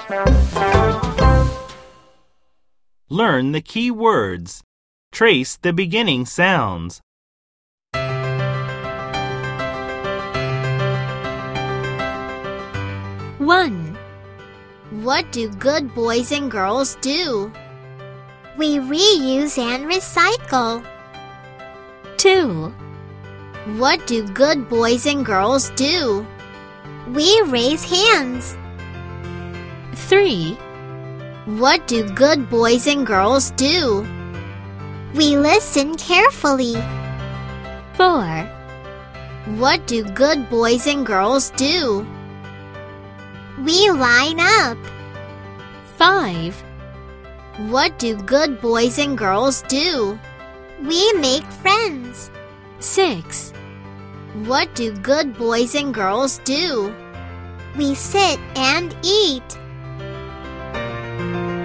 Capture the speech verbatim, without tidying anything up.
Learn the key words. Trace the beginning sounds. one. What do good boys and girls do? We reuse and recycle. two. What do good boys and girls do? We raise hands. three. What do good boys and girls do? We listen carefully. four. What do good boys and girls do? We line up. five. What do good boys and girls do? We make friends. six. What do good boys and girls do? We sit and eat.